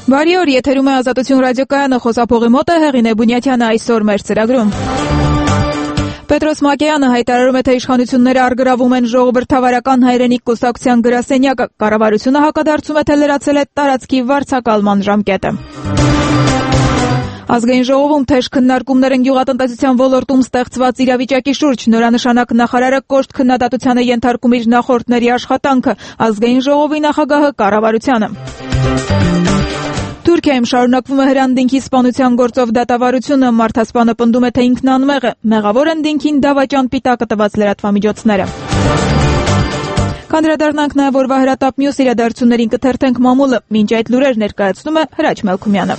Բարի օր, եթերում է Ազատություն ռադիոկայանը, խոսափողի մոտ է Հեղինե Բունյաթյանը այսօր մեր ծրագրում։ Պետրոս Մակեյանը հայտարարում է, թե իշխանությունները առգրավում են ժողովրդավարական հայրենիք կուսակցության գրասենյակը, կառավարությունը հակադարձում է, թե լրացել է տարածքի վարձակալման ժամկետը։ Ազգային ժողովում թեժ քննարկումներ են գյուղատնտեսության ոլորտում ստեղծված իրավիճակի շուրջ, նորանշանակ նախարարը կոշտ քննադատությանը ենթարկում իր նախորդների աշխատանքը, ազգային ժողովի նախագահը կառավարությանը։ Թուրքիայում շարունակվում է հրանտինքի սպանության գործով դատավարությունը, մարդասպանը պնդում է, թե ինքն անմեղ է, մեղավոր են դինքին դավաճան պիտակը տված լրատվամիջոցները։ Կանդրադառնանք նաև օրվա հրատապ մյուս իրադարձություններին, կթերթենք մամուլը, մինչ այդ լուրեր ներկայացնում է Հրաչ Մելքումյանը։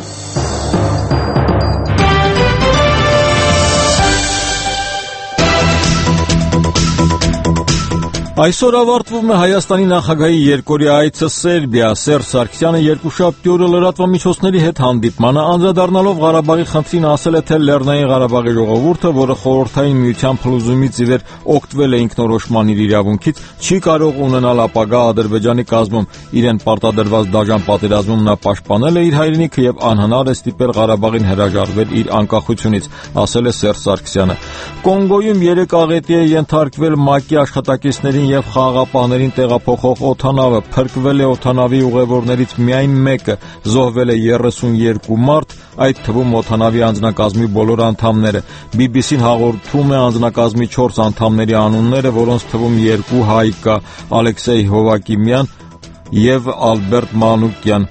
Այսօր ավարտվում է Հայաստանի նախագահի երկօրյա այցը Սերբիա։ Սերժ Սարգսյանը երկուշաբթի օրը լրատվամիջոցների հետ հանդիպմանը անդրադառնալով Ղարաբաղի խնդրին ասել է, թե Լեռնային Ղարաբաղի ժողովուրդը, որը Խորհրդային Միության փլուզումից ի վեր օգտվել է ինքնորոշման իր իրավունքից, չի կարող ունենալ ապագա Ադրբեջանի կազմում։ Իրեն պարտադրված դաժան պատերազմում նա պաշտպանել է իր հայրենիքը եւ անհնար է ստիպել Ղարաբաղին հրաժարվել իր անկախությունից, ասել է Սերժ Սարգսյանը։ Կոնգոյում 3 աղետի է ենթարկվել ՄԱԿ-ի աշխատակիցներին եւ խաղաղապահներին տեղափոխող օդանավը, փրկվել է օդանավի ուղևորներից միայն մեկը, զոհվել է 32 մարդ, այդ թվում օդանավի անձնակազմի բոլոր անդամները։ BBC-ն հաղորդում է անձնակազմի 4 անդամների անունները, որոնց թվում 2 հայ կա՝ Ալեքսեյ Հովակիմյան եւ Ալբերտ Մանուկյան։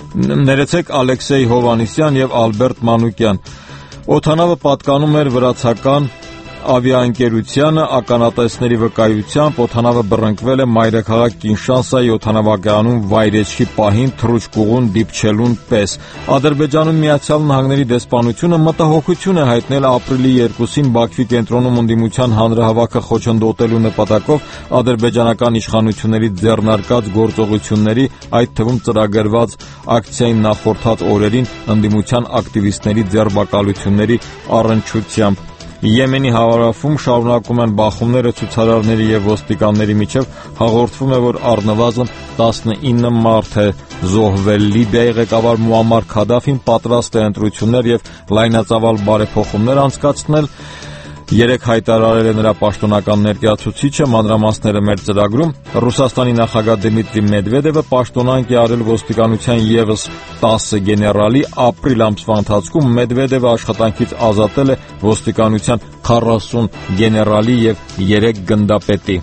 Ալեքսեյ Հովանիսյան եւ Ալբերտ Մանուկյան։ Օդանավը պատկանում էր վրացական ավիաընկերությանը, ականատեսների վկայությամբ օդանավը բռնկվել է մայրաքաղաք Կինշասայի օդանավակայանում վայրեջքի պահին թռուչկուղուն դիպչելուն պես։ Ադրբեջանում Միացյալ Նահանգների դեսպանությունը մտահոգություն է հայտնել ապրիլի 2-ին Բաքվի կենտրոնում ընդդիմության հանրահավաքը խոչընդոտելու նպատակով ադրբեջանական իշխանությունների ձեռնարկած գործողությունների, այդ թվում ծրագրված ակցիային նախորդած օրերին ընդդիմության ակտիվիստների ձերբակալությունների առնչությամբ։ Եմենի հարավում շարունակում են բախումները ցուցարարների եւ ոստիկանների միջև, հաղորդվում է, որ առնվազն 19 մարդ է զոհվել։ Լիբիայի ղեկավար Մուամմար Քադաֆին պատրաստ է ընտրություններ եւ լայնածավալ բարեփոխումներ անցկացնել։ 3 հայտարարել է նրա պաշտոնական ներկայացուցիչը, մանրամասները մեր ծրագրում։ Ռուսաստանի նախագահ Դմիտրի Մեդվեդևը պաշտոնանկ է արել ոստիկանության եւս 10 գեներալի, ապրիլ ամսվա ընթացքում Մեդվեդևը աշխատանքից ազատել է ոստիկանության 40 գեներալի եւ 3 գնդապետի։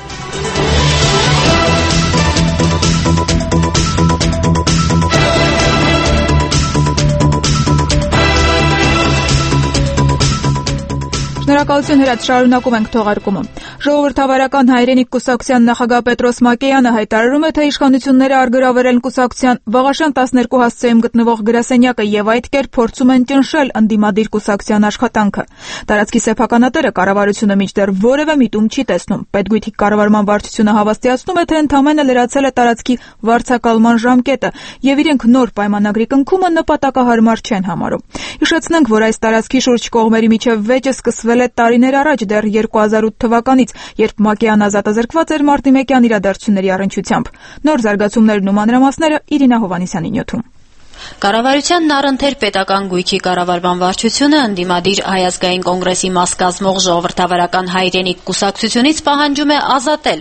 Շնորհակալություն Հրաչ, շարունակում ենք թողարկումը։ Ժողովրդավարական հայրենիք կուսակցության նախագահ Պետրոս Մակեյանը հայտարարում է, թե իշխանությունները առգրավել են կուսակցության Վաղաշան 12 հասցեում գտնվող գրասենյակը եւ այդ կերպ փորձում են ճնշել ընդդիմադիր կուսակցության աշխատանքը։ Տարածքի սեփականատերը կառավարությունը մինչդեռ որևէ միտում չի տեսնում։ Պետգույթի կառավարման վարչությունը հավաստիացնում է, թե ընդամենը լրացել է տարածքի վարձակալման ժամկետը եւ իրենք նոր պայմանագրի կնքումը նպատակահարմար չեն համարում։ Հիշեցնենք, որ այս տարածքի շուրջ կողմերի միջև վեճը սկսվել է տարիներ առաջ, դեռ 2008 թվականից, երբ Մակեյան ազատազրկված էր մարտի 1-յան իրադարձությունների առնչությամբ։ Նոր զարգացումներն ու մանրամասները Իրինա Հովանիսյանի նյութում։ Կառավարությանն առընթեր պետական գույքի կառավարման վարչությունը ընդդիմադիր Հայազգային կոնգրեսի մաս կազմող ժողովրդավարական հայրենիք կուսակցությունից պահանջում է ազատել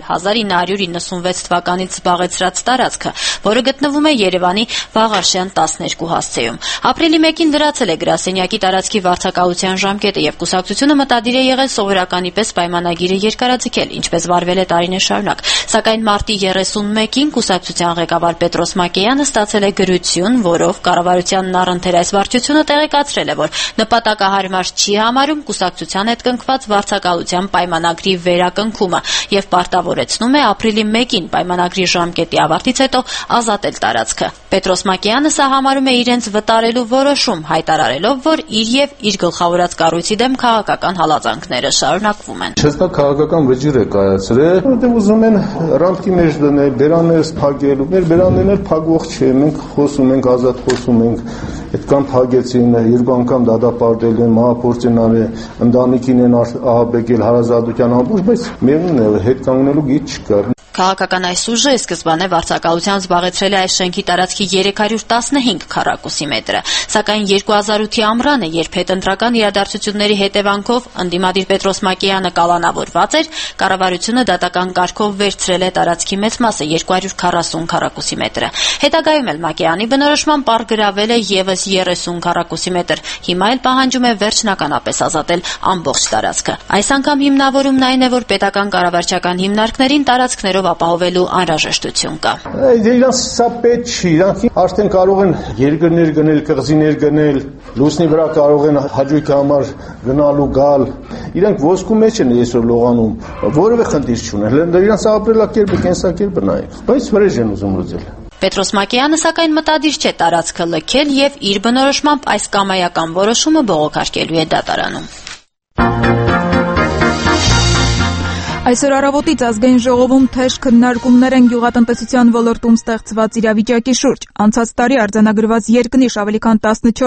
1996 թվականից զբաղեցրած տարածքը, որը գտնվում է Երևանի Վաղաշյան 12 հասցեում։ Ապրիլի 1-ին լրացել է գրասենյակի տարածքի վարձակալության ժամկետը եւ կուսակցությունը մտադիր է եղել սովորականի պես պայմանագիրը երկարաձգել, ինչպես վարվել է տարիներ շարունակ։ Սակայն մարտի 31-ին կուսակցության ղեկավար Պետրոս Մակեյանը ստացել է գրություն, որով կառավարությանն առընթեր այս վարչությունը տեղեկացրել է, որ նպատակահարմար չի համարում կուսակցության հետ կնքված վարձակալության պայմանագրի վերակնքումը եւ պարտավորեցնում է ապրիլի 1-ին պայմանագրի ժամկետի ավարտից հետո ազատել տարածքը։ Պետրոս Մակեյանը սա համարում է իրենց վտարելու որոշում, հայտարարելով, որ իր եւ իր գլխավորած կառույցի դեմ քաղաքական հալածանքները շարունակվում են։ Չստա քաղաքական վճիռ է կայացրել, որտեղ ուզում են ռամկի մեջ դնել, բերաններ փակել, մեր բերաններն փակվող չէ, մենք խոսում ենք ազատ խոսում ենք, այդքան փակեցին, 2 անգամ դատապարտել են, մահապորձ են արել, ընտանիքին են ահաբեկել, հարազատության ամբողջ, բայց միևնույն է, հետ կանգնելու գիծ չկար։ Քաղաքական այս ուժը սկզբանե վարձակալության զբաղեցրել է այս շենքի տարածքի 315 քառակուսի մետրը, սակայն 2008-ի ամռանը, երբ հետընտրական իրադարձությունների հետևանքով ընդդիմադիր Պետրոս Մակեյանը կալանավորված էր, կառավարությունը դատական կարգով վերցրել է տարածքի մեծ մասը 240 քառակուսի մետրը։ Հետագայում էլ Մակեյանի բնորոշմամբ առգրավել է ևս 30 քառակուսի մետր։ Հիմա էլ պահանջում է վերջնականապես ազատել ամբողջ տարածքը։ Այս անգամ հիմնավորումն այն է, որ պետական կառավարչական հիմնարկներին տարածքներով ապահովելու անհրաժեշտություն կա։ Իրանց սա պետք չի, իրանք արդեն կարող են երկրներ գնել, կղզիներ գնել, լուսնի վրա կարող են հաճույքի համար գնալ ու գալ։ Իրանք ոսկու մեջ են այսօր լողանում, որևէ խնդիր չունեն։ Իրանց ապրելակերպը, կենսակերպը նայեք, բայց վրեժ են ուզում լուծել։ Պետրոս Մակեյանը սակայն մտադիր չէ տարածքը լքել եւ իր բնորոշմամբ այս կամայական որոշումը բողոքարկելու է դատարանում։ Այսօր առավոտից ազգային ժողովում թեժ քննարկումներ են գյուղատնտեսության ոլորտում ստեղծված իրավիճակի շուրջ։ Անցած տարի արձանագրված երկնիշ ավելի քան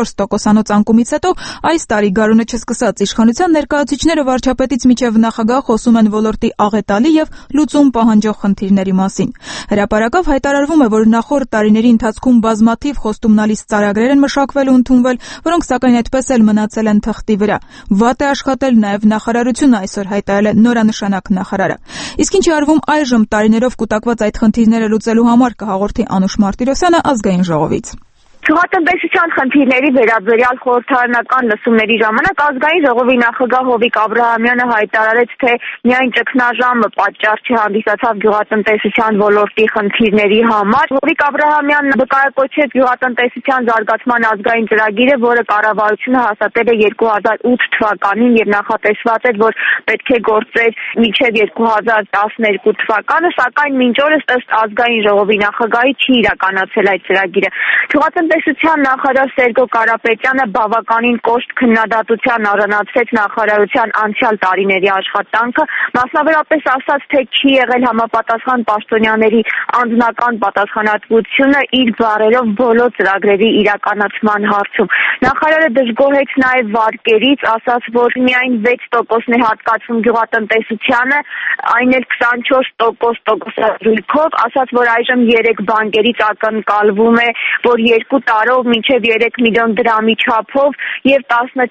14% անկումից հետո այս տարի գարունը չսկսած իշխանության ներկայացուցիչները վարչապետից մինչև նախագահ խոսում են ոլորտի աղետալի եւ լուծում պահանջող խնդիրների մասին։ Հրապարակավ հայտարարվում է, որ նախորդ տարիների ընթացքում բազմաթիվ խոստումնալից ծրագրեր են մշակվել ու ընդունվել, որոնք սակայն այդպես էլ մնացել են թղթի վրա։ Վատ է աշխատել նաեւ նախարարությունը, այսօր հայտարարել է նորանշանակ նախարարը։ Իսկ ինչի արվում այժմ տարիներով կուտակված այդ խնդիրները լուծելու համար կհաղորդի Անուշ Մարտիրոսյանը ազգային ժողովից։ Գյուղատնտեսության խնդիրների վերաբերյալ խորհրդարանական լսումների ժամանակ ազգային ժողովի նախագահ Հովիկ Աբրահամյանը հայտարարեց, թե միայն ճգնաժամը պատճառ չհանդիսացավ գյուղատնտեսության ոլորտի խնդիրների համար։ Հովիկ Աբրահամյանն վկայակոչեց գյուղատնտեսության զարգացման ազգային ծրագիրը, որը կառավարությունը հաստատել է 2008 թվականին եւ նախատեսված էր, որ պետք է գործեր մինչեւ 2012 թվականը, սակայն մինչ օրս ըստ ազգային ժողովի նախագահի չի իրականացել այդ ծրագիրը։ Գյուղատնտեսության նախարար Սերգո Կարապետյանը բավականին կոշտ քննադատության առանցեց նախարարության անցյալ տարիների աշխատանքը, մասնավորապես ասաց, թե չի եղել համապատասխան պաշտոնյաների անձնական պատասխանատվությունը իր բառերով բոլոր ծրագրերի իրականացման հարցում։ Նախարարը դժգոհեց նաև վարկերից, ասաց, որ միայն 6%-ն է հատկացվում գյուղատնտեսությանը, այն էլ 24% տոկոսադրույքով, ասաց, որ այժմ 3 բանկերից ակնկալվում է, որ 2 տարով մինչև 3 միլիոն դրամի չափով եւ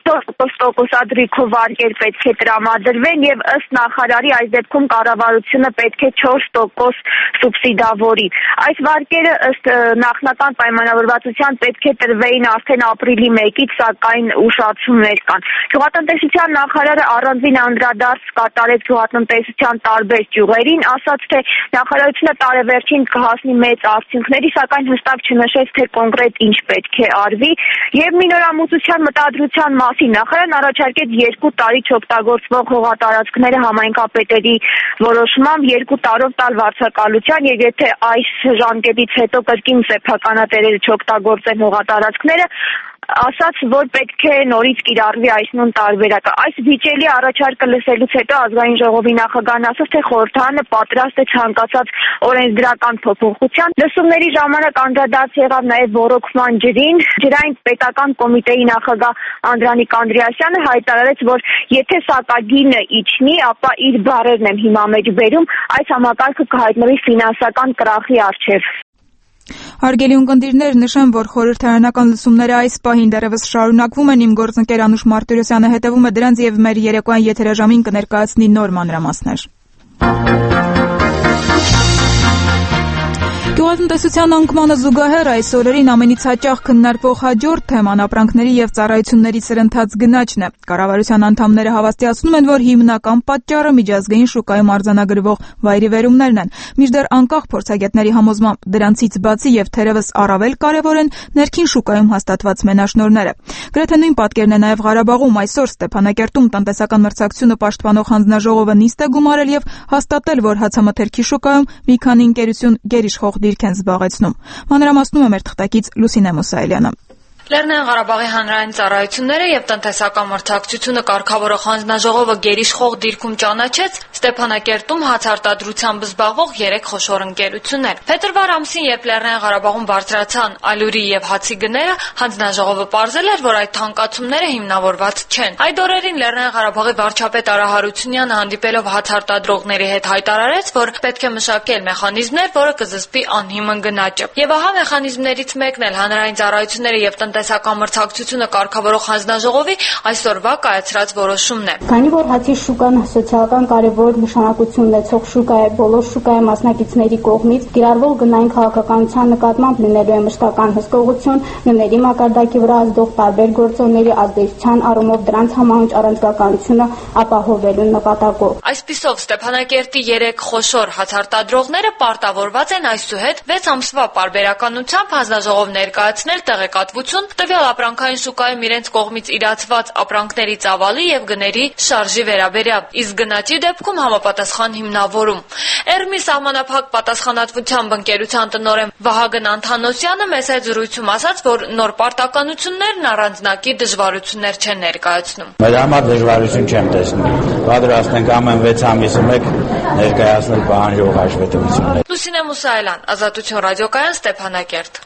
14% տոկոսադրույքով վարկեր պետք է տրամադրվեն եւ ըստ նախարարի այս դեպքում կառավարությունը պետք է 4% սուբսիդավորի։ Այս վարկերը ըստ նախնական պայմանավորվածության պետք է տրվեին արդեն ապրիլի 1-ից, սակայն ուշացումներ կան։ Գյուղատնտեսության նախարարը առանձին անդրադարձ կատարեց գյուղատնտեսության տարբեր ճյուղերին, ասաց, թե նախարարությունը տարեվերջին կհասնի մեծ արդյունքների, սակայն հստակ չնշեց, թե կոնկրետ ինչ պետք է արվի եւ մինորամուծության մտադրության մասին նախարարն առաջարկեց 2 տարի չօգտագործվող հողատարածքները համայնքապետերի որոշմամբ 2 տարով տալ վարձակալության եւ եթե այս ժամկետից հետո կրկին սեփականատերերը չօգտագործեն հողատարածքները, ասաց, որ պետք է նորից կիրառվի այս նույն տարբերակը։ Այս վիճելի առաջարկը լսելուց հետո ազգային ժողովի նախագահն ասաց, թե խորհրդարանը պատրաստ է ցանկացած օրենսդրական փոփոխության։ Լսումների ժամանակ անդրադարձ եղավ նաև ռոռոկման ջրին։ Ջրային պետական կոմիտեի նախագահ Անդրանիկ Անդրեասյանը հայտարարեց, որ եթե սակագինը իջնի, ապա իր բառերն եմ հիմա մեջ բերում, այս համակարգը կհայտնվի ֆինանսական կրախի առջև։ Հարգելի ունկնդիրներ, նշեմ, որ խորհրդարանական լսումները այս պահին դեռևս շարունակվում են։ Իմ գործընկեր Անուշ Մարտիրոսյանը հետևում է դրանց եւ մեր երեկոյան եթերաժամին կներկայացնի նոր մանրամասներ։ Գյուղատնտեսության անկմանը զուգահեռ այս օրերին ամենից հաճախ քննարկվող հաջորդ թեման ապրանքների եւ ծառայությունների սրընթաց գնաճն է։ Կառավարության անդամները հավաստիացնում են, որ հիմնական պատճառը միջազգային շուկայում արձանագրվող վայրիվերումներն են։ Մինչդեռ անկախ փորձագետների համոզմամբ դրանցից բացի եւ թերևս առավել կարեւոր են ներքին շուկայում հաստատված մենաշնորհները։ Գրեթե նույն պատկերն է նաեւ Ղարաբաղում այսօր Ստեփանակերտում տնտեսական մրցակցությունը պաշտպանող հանձնաժողովը նիստ է գումարել եւ հաստատել, որ հացամթերքի շուկայում մի քանի ընկերություն գերիշխող դիրք են զբաղեցնում։ Մանրամասնում է մեր թղթակից Լուսինե Մուսայելյանը։ Լեռնային Ղարաբաղի հանրային ծառայությունները եւ տնտեսական մրցակցությունը կարգավորող հանձնաժողովը գերիշխող դիրքում ճանաչեց Ստեփանակերտում հացարտադրությամբ զբաղվող 3 խոշոր ընկերություններ։ Փետրվար ամսին, երբ Լեռնային Ղարաբաղում բարձրացան ալյուրի եւ հացի գները, հանձնաժողովը պարզել էր, որ այդ թանկացումները հիմնավորված չեն։ Այդ օրերին Լեռնային Ղարաբաղի վարչապետ Արա Հարությունյանը հանդիպելով հացարտադրողների հետ հայտարարեց, որ պետք է մշակել մեխանիզմներ, որը կզսպի անհիմն գնաճը։ Եվ ահա մեխանիզմներից մեկն էլ հանրային ծառայությունները եւ տնտեսական մրցակցությունը կարգավորող հանձնաժողովի այսօրվա կայացրած որոշումն է։ Քանի որ հացի շուկան սոցիալական կարևոր նշանակություն ունեցող շուկա է, բոլոր շուկայի մասնակիցների կողմից կիրառվող գնային քաղաքականության նկատմամբ լինելու է մշտական հսկողություն, գների մակարդակի վրա ազդող տարբեր գործոնների ազդեցության առումով դրանց համահունչ առանցքականությունը ապահովելու նպատակով։ Այսպիսով Ստեփանակերտի 3 խոշոր հացարտադրողները պարտավորված են այսուհետ 6 ամսվա պարբերականությամբ հանձնաժողով ներկայացնել տեղեկատվություն տվյալ ապրանքային շուկայում իրենց կողմից իրացված ապրանքների ծավալի եւ գների շարժի վերաբերյալ, իսկ գնաճի դեպքում համապատասխան հիմնավորում։ Էրմի սահմանափակ պատասխանատվությամբ ընկերության տնօրեն Վահագն Անթանոսյանը մեծ զրույցում ասաց, որ նոր պարտականություններն առանձնակի դժվարություններ չեն ներկայացնում։ Մեր համար դժվարություն չեմ տեսնում։ Պատրաստ ենք ամեն 6 ամիսը մեկ ներկայացնել պահանջող հաշվետվություններ։ Լուսինե Մուսայելյան, Ազատություն ռադիոկայան, Ստեփանակերտ։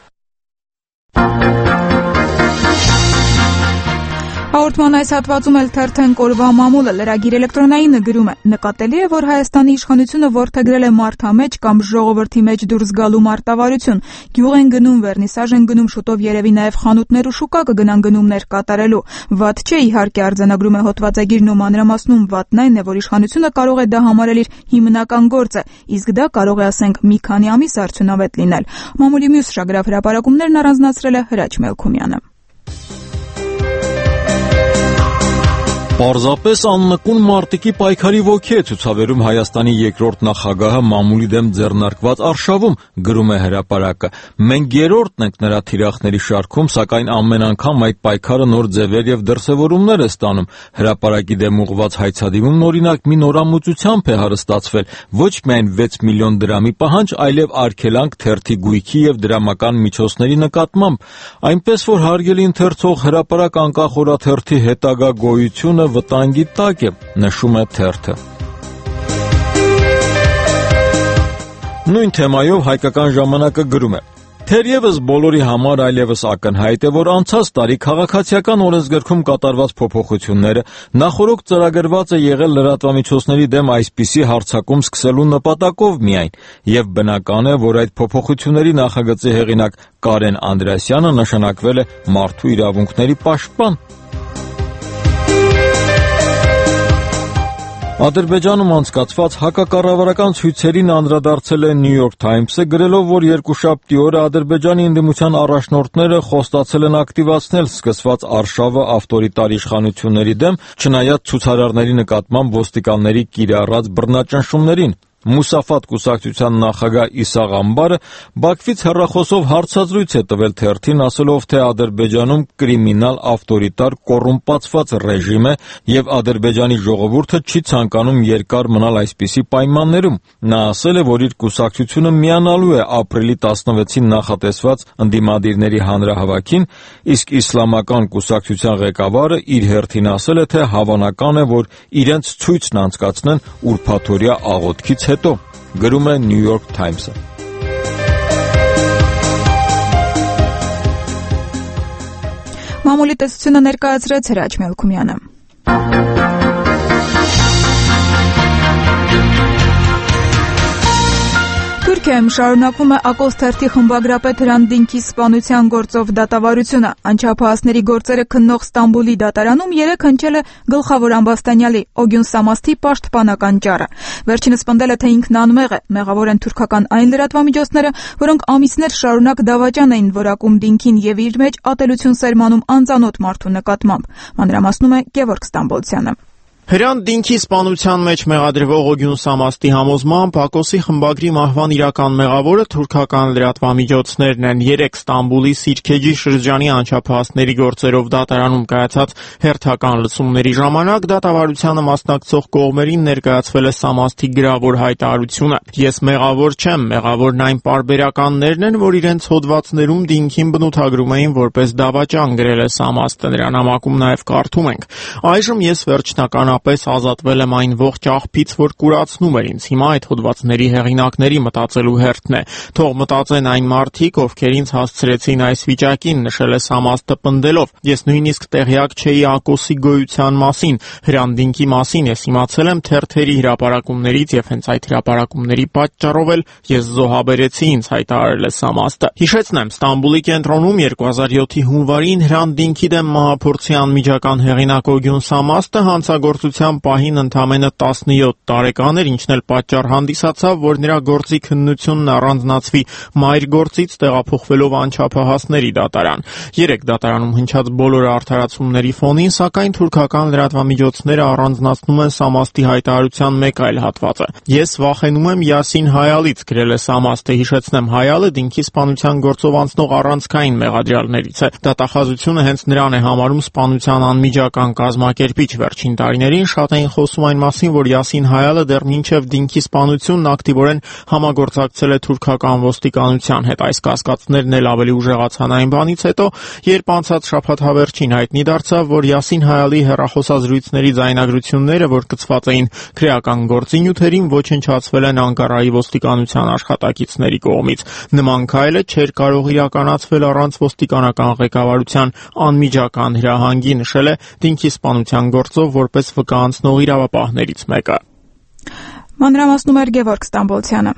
Հաղորդման այս հատվածում էլ թերթեն կորվա մամուլը լրագիր էլեկտրոնայինը գրում է. նկատելի է, որ Հայաստանի իշխանությունը որդեգրել է մարդամեջ կամ ժողովրդի մեջ դուրս գալու մարտավարություն։ Գյուղ են գնում, վերնիսաժ են գնում, շուտով երևի նաև խանութներ ու շուկա կգնան գնումներ կատարելու։ Վատ չէ, իհարկե, արձանագրում է հոդվածագիրն ու մանրամասնում, վատն այն է, որ իշխանությունը կարող է դա համարել իր հիմնական գործը, իսկ դա կարող է, ասենք, մի քանի ամիս արդյունավետ լինել։ Մամուլի մյուս շագրավ հրապարակումներն առանձնացրել է Հրաչ Մելքումյանը։ Պարզապես աննկուն մարտիկի պայքարի ոգի է ցուցաբերում Հայաստանի երկրորդ նախագահը մամուլի դեմ ձեռնարկված արշավում, գրում է հրապարակը։ Մենք երրորդն ենք նրա թիրախների շարքում, սակայն ամեն անգամ այդ պայքարը նոր ձևեր եւ դրսեւորումներ է ստանում։ Հրապարակի դեմ ուղղված հայցադիմումն օրինակ մի նորամուծությամբ է հարստացվել, ոչ միայն 6 միլիոն դրամի պահանջ, այլև արգելանք թերթի գույքի եւ դրամական միջոցների նկատմամբ, այնպես որ հարգելի ընթերցող հրապարակ անկախ օրաթերթի հետագա գոյությունը վտանգի տակ է, նշում է թերթը։ Նույն թեմայով Հայկական ժամանակը գրում է. Թերևս բոլորի համար այլևս ակնհայտ է, որ անցած տարի քաղաքացիական օրենսգրքում կատարված փոփոխությունները նախորդ ծրագրված է եղել լրատվամիջոցների դեմ այսպիսի հարձակում սկսելու նպատակով միայն, եւ բնական է, որ այդ փոփոխությունների նախագծի հեղինակ Կարեն Անդրեասյանը նշանակվել է մարդու իրավունքների պաշտպան։ Ադրբեջանում անցկացված հակակառավարական ցույցերին անդրադարձել է New York Times-ը, գրելով, որ երկուշաբթի օրը Ադրբեջանի ընդդիմության առաջնորդները խոստացել են ակտիվացնել սկսված արշավը ավտորիտար իշխանությունների դեմ, չնայած ցուցարարների նկատմամբ ոստիկանների կիրառած բռնաճնշումներին։ Մուսաֆատ կուսակցության նախագահ Իսա Ղամբարը Բաքվից հեռախոսով հարցազրույց է տվել թերթին, ասելով, թե Ադրբեջանում կրիմինալ, ավտորիտար, կոռումպացված ռեժիմ է եւ Ադրբեջանի ժողովուրդը չի ցանկանում երկար մնալ այսպիսի պայմաններում։ Նա ասել է, որ իր կուսակցությունը միանալու է ապրիլի 16-ին նախատեսված ընդդիմադիրների հանրահավաքին, իսկ իսլամական կուսակցության ղեկավարը իր հերթին ասել է, թե հավանական է, որ իրենց ցույցն անցկացնեն ուրբաթօրյա աղոթքից հետո, գրում է New York Times-ը։ Մամուլի տեսությունը ներկայացրեց Հրաչ Մելքումյանը։ Թուրքիայում շարունակվում է Ակոս թերթի խմբագրապետ Հրանտ Դինքի սպանության գործով դատավարությունը։ Անչափահասների գործերը քննող Ստամբուլի դատարանում երեկ հնչել է գլխավոր ամբաստանյալի Օգյուն Սամասթի պաշտպանական ճառը։ Վերջինս պնդել է, թե ինքն անմեղ է, մեղավոր են թուրքական այն լրատվամիջոցները, որոնք ամիսներ շարունակ դավաճան էին որակում Դինքին եւ իր մեջ ատելություն սերմանում անծանոթ մարդու նկատմամբ։ Մանրամասնում է Գևորգ Ստամբոլցյանը։ Հրան Դինքի սպանության մեջ մեղադրվող Օգյուն Սամաստի համոզմամբ Բաքոսի խմբագրի մահվան իրական մեղավորը թուրքական լրատվամիջոցներն են։ 3 Ստամբուլի Սիրքեջի շրջանի անչափահասների գործերով դատարանում կայացած հերթական լսումների ժամանակ դատավարությանը մասնակցող կողմերին ներկայացվել է Սամաստի գրավոր հայտարարությունը։ Ես մեղավոր չեմ, մեղավորն այն պարբերականներն են, որ իրենց հոդվածներում Դինքին բնութագրում էին որպես դավաճան, գրել է Սամաստը։ Նրա նամակում նաև կարդում ենք. Այժմ ես վերջնականապես ազատվել եմ այն ողջ աղբից, որ կուրացնում էր ինձ։ Հիմա այդ հոդվածների հեղինակների մտածելու հերթն է։ Թող մտածեն այն մարդիկ, ովքեր ինձ հասցրեցին այս վիճակին, նշել է Սամաստը պնդելով. Ես նույնիսկ տեղյակ չէի Ակոսի գոյության մասին, Հրան Դինքի մասին ես իմացել եմ թերթերի հրապարակումներից եւ հենց այդ հրապարակումների պատճառով էլ ես զոհաբերեցի ինձ, հայտարարել է Սամաստը։ Հիշեցնեմ, Ստամբուլի կենտրոնում 2007-ի հունվարին Հրան Դինքի դեմ մահափորձի անմիջական հեղինակ Օգյուն Սամաստը հանցագործության պահին ընդամենը 17 տարեկան էր, ինչն էլ պատճառ հանդիսացավ, որ նրա գործի քննությունն առանձնացվի մայր գործից տեղափոխվելով անչափահասների դատարան։ 3 դատարանում հնչած բոլոր արդարացումների ֆոնին, սակայն թուրքական լրատվամիջոցները առանձնացնում են Սամաստի հայտարարության մեկ այլ հատվածը։ Ես վախենում եմ Յասին Հայալից, գրել է Սամաստը։ Հիշեցնեմ, Հայալը Դինքի սպանության գործով անցնող առանցքային մեղադրյալներից է։ Դատախազությունը հենց նրան է համարում սպանության անմիջական կազմակերպիչ։ Վերջին տարիներին շատ էին խոսում այն մասին, որ Յասին Հայալը դեռ մինչև Դինքի սպանությունն ակտիվորեն համագործակցել է թուրքական ոստիկանության հետ։ Այս կասկածներն էլ ավելի ուժեղացան այն բանից հետո, երբ անցած շաբաթ հավերժին հայտնի դարձավ, որ Յասին Հայալի հեռախոսազրույցների ձայնագրությունները, որ կցված էին քրեական գործի նյութերին, ոչնչացվել են Անկարայի ոստիկանության աշխատակիցների կողմից։ Նման քայլը չէր կարող իրականացվել առանց ոստիկանական ղեկավարության անմիջական հրահանգի, նշել է Դինքի սպանության գործով որպես վկա անցնող իրավապահներից մեկը։ Մանրամասնում էր Գևորգ Ստամբոլցյանը։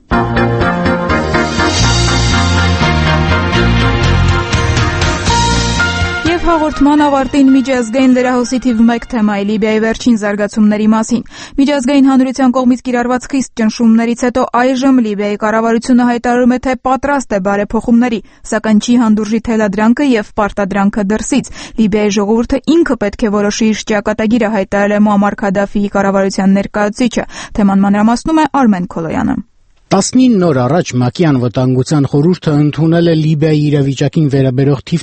Հաղորդման ավարտին միջազգային լրահոսի թիվ 1 թեմայի Լիբիայի վերջին զարգացումների մասին։ Միջազգային հանրության կողմից կիրառված խիստ ճնշումներից հետո այժմ Լիբիայի կառավարությունը հայտարարում է, թե պատրաստ է բարեփոխումների, սակայն չի հանդուրժի թելադրանքը եւ պարտադրանքը դրսից։ Լիբիայի ժողովուրդը ինքը պետք է որոշի իր ճակատագիրը, հայտարարել է Մուամար Քադաֆիի կառավարության ներկայացուցիչը։ Թեման մանրամասնում է Արմեն Քոլոյանը։ 19 օր առաջ ՄԱԿ-ի անվտանգության խորհուրդը ընդունել է Լիբիայի իրավիճակին վերաբերող թիվ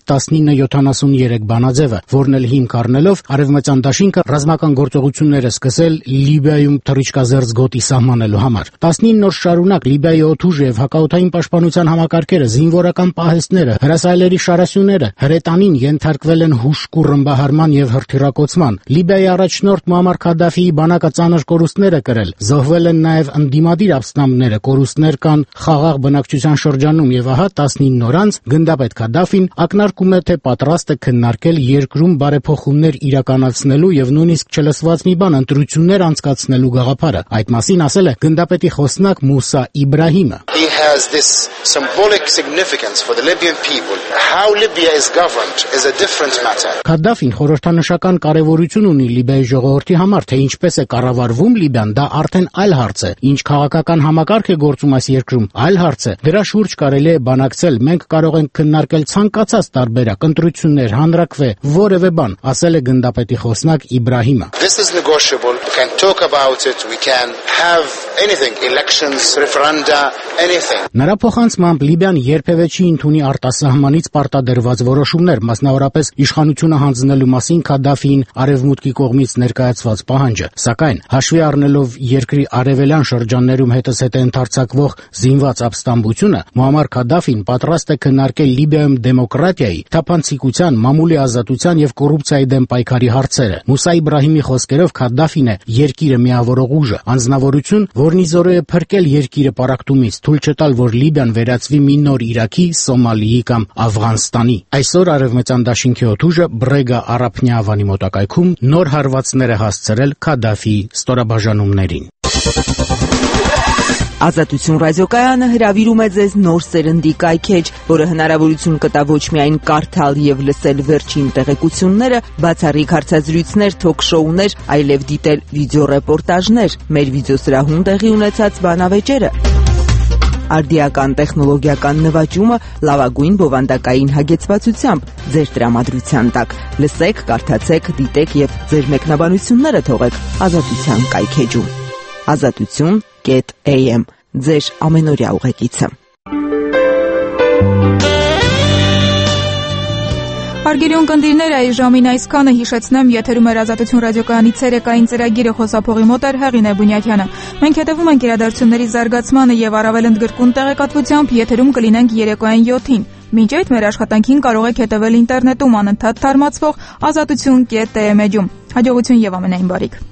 1973 բանաձևը, որն էլ հիմք առնելով արևմտյան դաշինքը ռազմական գործողություններ է սկսել Լիբիայում թռիչքազերծ գոտի սահմանելու համար։ 19 օր շարունակ Լիբիայի օդուժը եւ հակաօդային պաշտպանության համակարգերը, զինվորական պահեստները, հրասայլերի շարասյուները հրետանին ենթարկվել են հուժկու ռմբահարման եւ հրթիռակոծման։ Լիբիայի առաջնորդ Մուամար Քադաֆիի բանակը ծանր կորուստներ է կրել, զոհվել են նաեւ ընդդիմադիր ապստամբները, կորուստներ կան խաղաղ բնակչության շրջանում եւ ահա 19 օր անց գնդապետ Քադաֆին ակնարկում է, թե պատրաստ է քննարկել երկրում բարեփոխումներ իրականացնելու եւ նույնիսկ չլսված մի բան ընտրություններ անցկացնելու գաղափարը։ Այդ մասին ասել է գնդապետի խոսնակ Մուսա Իբրահիմը։ He has this symbolic significance for the Libyan people. How Libya is governed is a different matter. Քադաֆին խորհրդանշական կարևորություն ունի Լիբիայի ժողովրդի համար, թե ինչպես է կառավարվում Լիբիան, դա արդեն այլ հարց է։ Ինչ քաղաքական համակարգ է գործում այս երկրում, այլ հարց է։ Դրա շուրջ կարելի է բանակցել, մենք կարող ենք քննարկել ցանկացած տարբերակ, ընտրություններ, հանրակրվե, որևէ բան, ասել է գնդապետի խոսնակ Իբրահիմը։ This is negotiable. We can talk about it. We can have anything, elections, referenda, anything. Նրա փոխանցմամբ Լիբիան երբևէ չի ընդունի արտասահմանից պարտադրված որոշումներ, մասնավորապես իշխանությունը հանձնելու մասին Քադաֆիին արևմուտքի կողմից ներկայացված պահանջը։ Սակայն հաշվի առնելով երկրի արևելյան շրջաններում հետզհետե ընդարձակվող զինված ապստամբությունը, Մուամար Քադաֆին պատրաստ է քննարկել Լիբիայում դեմոկրատիայի, թափանցիկության, մամուլի ազատության եւ կոռուպցիայի դեմ պայքարի հարցերը։ Մուսա Իբրահիմի խոսքերով Քադաֆին է երկիրը միավորող ուժը, անձնավորություն, որն իզորու է փրկել երկիրը պառակտումից, թույլ չտալ, որ Լիբիան վերածվի մի նոր Իրաքի, Սոմալիի կամ Աֆղանստանի։ Այսօր արևմտյան դաշինքի օդուժը Բրեգա Արաբնյա Ավանի մոտակայքում նոր հարվածներ է հասցրել Քադաֆիի ստորաբաժանումներին։ Ազատություն ռադիոկայանը հրավիրում է ձեզ նոր սերնդի կայքեջ, որը հնարավորություն կտա ոչ միայն կարդալ եւ լսել վերջին տեղեկությունները, բացառիկ հարցազրույցներ, թոք-շոուներ, այլև դիտել վիդեոռեպորտաժներ, մեր վիդեոսրահում տեղի ունեցած բանավեճերը։ արդիական տեխնոլոգիական նվաճումը լավագույն բովանդակային հագեցվածությամբ ձեր տրամադրության տակ։ Լսեք, կարդացեք, դիտեք եւ ձեր մեկնաբանությունները թողեք Ազատության կայքեջում։ Azatutun.am ձեր ամենօրյա ուղեկիցը։ Հարգելի ունկնդիրներ, այս ժամին այսքանը հիշեցնեմ, եթերում էր Ազատություն ռադիոկայանի ցերեկային ծրագիրը, խոսափողի մոտ էր Հեղինե Բունյաթյանը։ Մենք հետևում ենք իրադարձությունների զարգացմանը եւ առավել ընդգրկուն տեղեկատվությամբ եթերում կլինենք երեկոյան 7-ին։ Մինչ այդ մեր աշխատանքին կարող եք հետևել ինտերնետում անընդհատ թարմացվող azatutun.am էջում։ Հաջողություն եւ ամենայն բարիք։